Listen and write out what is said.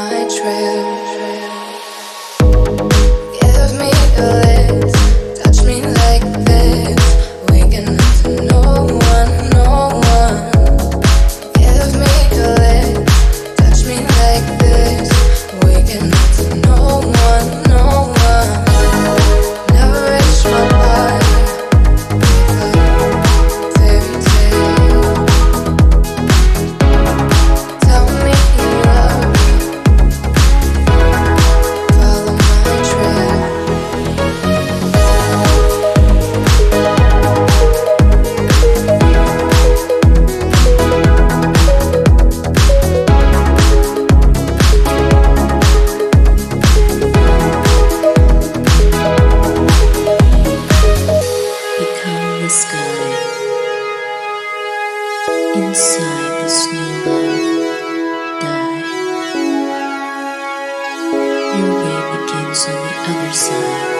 my trail. Give me a lift, touch me like this. We can let no one, no one. Give me a lift, touch me like this. We can let no one, no one. Never reach my body, fairy tale. Tell me you love me, follow my trail. Become the sky. Inside this new love, die. Your way begins on the other side.